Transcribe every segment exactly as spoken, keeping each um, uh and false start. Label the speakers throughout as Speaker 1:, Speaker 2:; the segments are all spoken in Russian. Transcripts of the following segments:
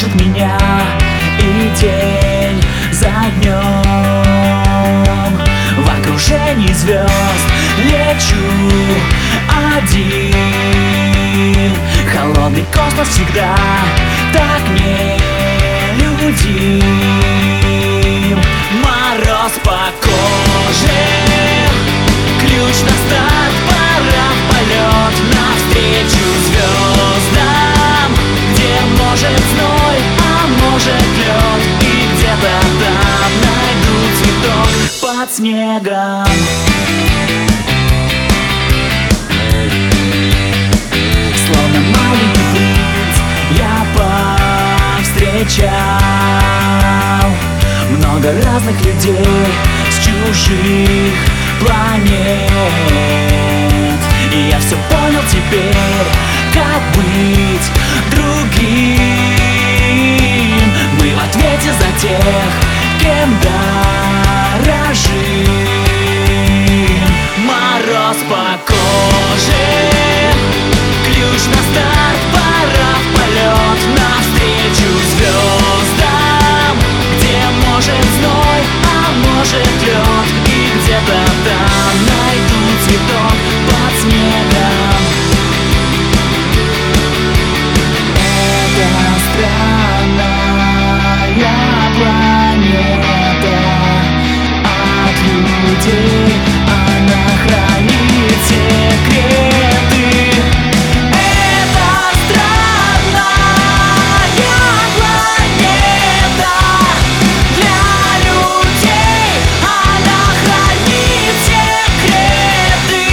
Speaker 1: тревожит меня и день за днем. В окружении звезд лечу один. Холодный космос всегда так нелюдим. Мороз по коже, ключ на старт, пора в полет навстречу звездам, где может зной, а может лед, и где-то там найду цветок под снегом. Словно маленький принц я повстречал много разных людей с чужих планет. И я все понял теперь, как быть другим. Мы в ответе за тех, кем дорожим. Мороз по коже, ключ на старт, пора в полет навстречу звездам, где может зной, а может лед, и где-то там найду цветок под снегом. Это странная планета от людей, она хранит секреты. Это странная планета для людей, она хранит секреты.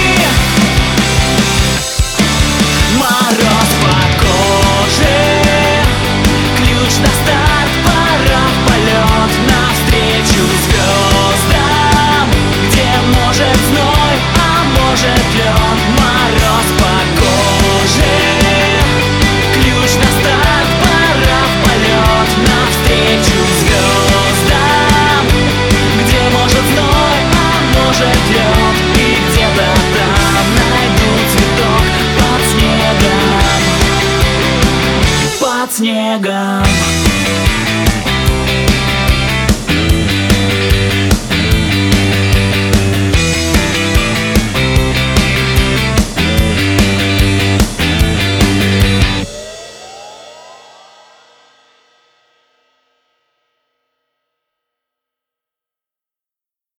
Speaker 1: Мороз по коже, ключ на старт, пора в полет навстречу звездам, где может зной, а может лед. Мороз по коже, ключ на старт, пора в полет навстречу звездам, где может зной, а может лед, и где-то там найду цветок под снегом. Под снегом.